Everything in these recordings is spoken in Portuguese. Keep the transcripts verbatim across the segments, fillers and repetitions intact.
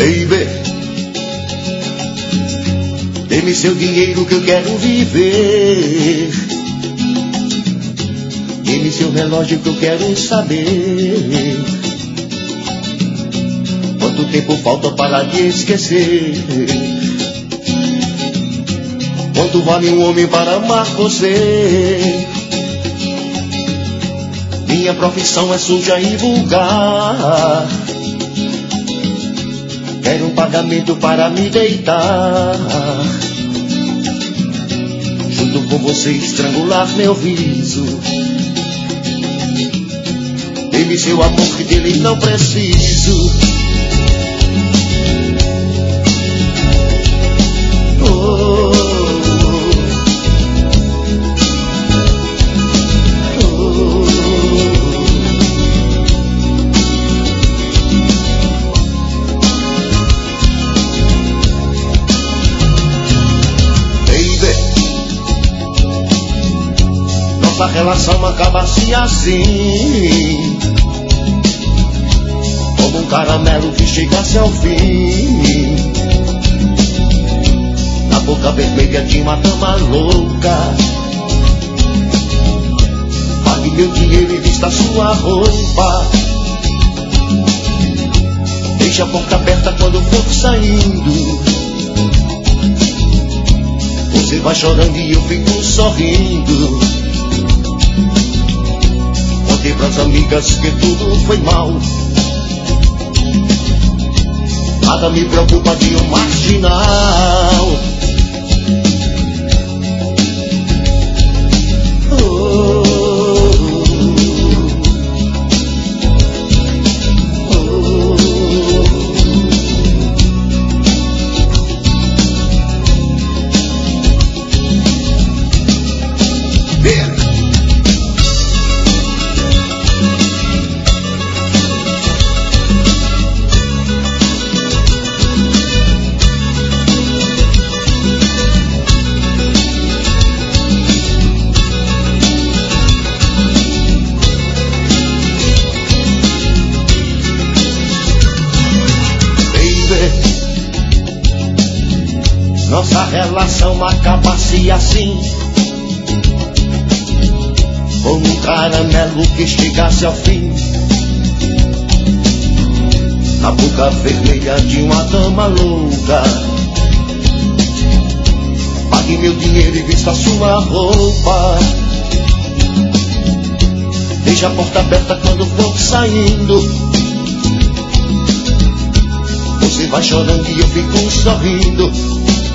Baby, dê-me seu dinheiro que eu quero viver. Dê-me seu relógio que eu quero saber quanto tempo falta para te esquecer. Quanto vale um homem para amar você? Minha profissão é suja e vulgar. Quero um pagamento para me deitar, junto com você estrangular meu riso. Dê-me seu amor que dele não preciso. Oh, a relação acaba-se assim, como um caramelo que chegasse ao fim, na boca vermelha de uma dama louca. Pague meu dinheiro e vista sua roupa. Deixa a porta aberta quando for saindo. Você vai chorando e eu fico sorrindo. Contei pras amigas que tudo foi mal. Nada me preocupa de um marginal. Oh, oh, yeah. Nossa relação acaba-se assim, como um caramelo que chegasse ao fim, na boca vermelha de uma dama louca. Pague meu dinheiro e vista sua roupa. Deixa a porta aberta quando for saindo. Você vai chorando e eu fico sorrindo.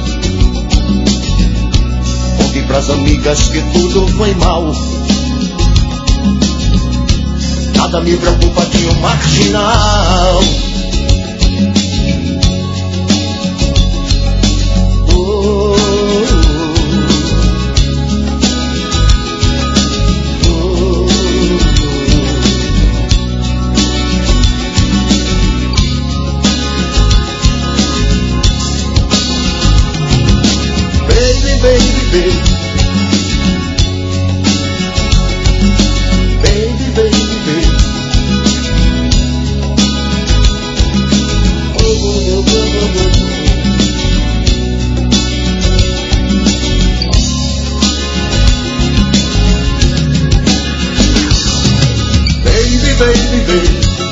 Conte pras amigas que tudo foi mal. Nada me preocupa de um marginal. Oh, oh, baby, baby, baby. Baby, baby, baby. Oh, oh, oh, oh, oh. Baby, baby, baby.